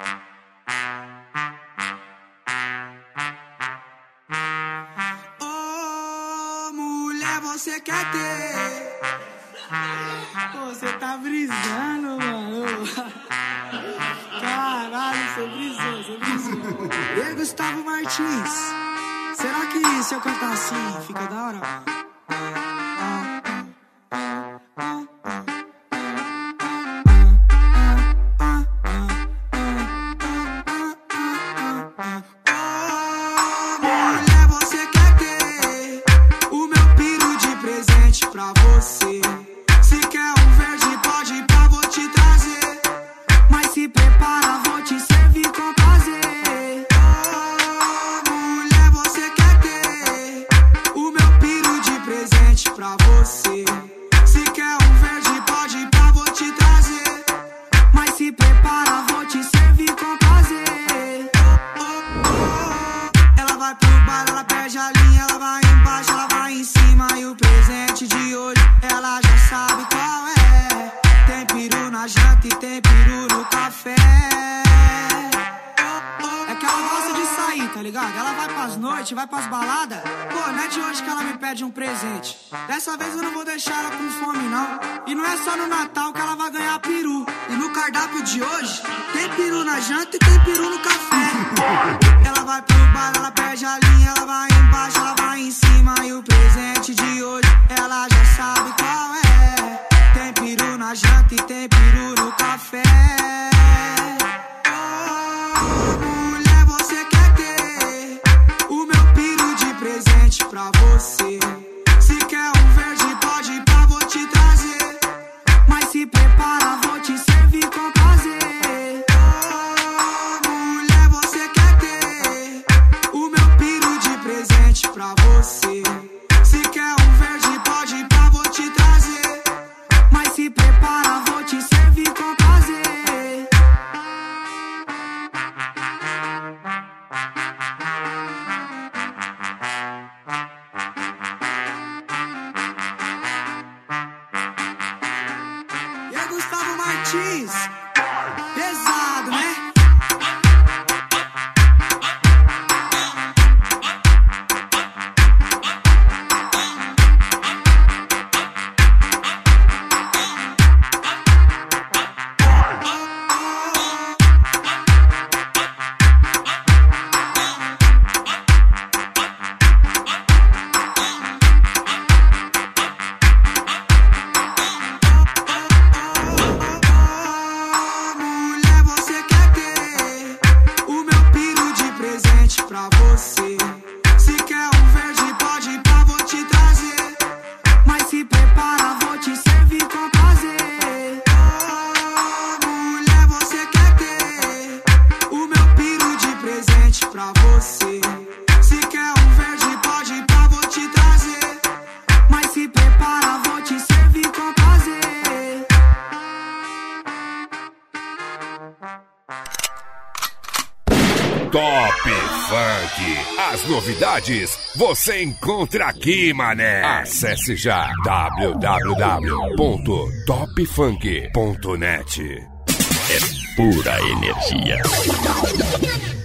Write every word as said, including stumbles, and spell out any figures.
Ô, mulher, você quer ter? Você tá brisando, mano. Caralho, você brisou, você brisou. E Gustavo Martins, será que se eu cantar assim fica da hora, mano? Pra você, se quer um verde pode ir pra vou te trazer, mas se prepara, vou te servir com prazer. Oh, mulher, você quer ter o meu piro de presente pra você, se quer um verde pode ir pra vou te trazer, mas se prepara, vou te servir com prazer. Oh, oh, oh. Ela vai pro bar, ela perde a linha, ela vai embaixo, ela vai em cima e o presente de hoje ela já sabe qual é. Tem peru na janta e tem peru no café. É que ela gosta de sair, tá ligado? Ela vai pras noites, vai pras baladas. Pô, não é de hoje que ela me pede um presente. Dessa vez eu não vou deixar ela com fome, não. E não é só no Natal que ela vai ganhar peru. E no cardápio de hoje tem peru na janta e tem peru no café. Ela vai pro bar, ela perde a linha, ela vai embaixo, ela vai em cima e o presente de hoje ela já sabe qual é. Tem peru na janta e tem peru no café. Oh, mulher, você quer ter o meu peru de presente pra você, se quer um verde pode ir pra vou te trazer, mas se prepara, vou te servir com prazer. Oh, mulher, você quer ter o meu peru de presente pra você, se quer um verde pode ir pra vou te trazer, mas se prepara, vou te servir com prazer. E é Gustavo Martins, pesado, né? Pra você, se quer um verde pode ir pra vou te trazer, mas se prepara, vou te servir com prazer. Oh, mulher, você quer ter o meu piro de presente pra você, se quer um verde pode ir pra vou te trazer, mas se prepara, vou te servir com prazer. Top Funk. As novidades você encontra aqui, mané. Acesse já w w w ponto top funk ponto net. É pura energia.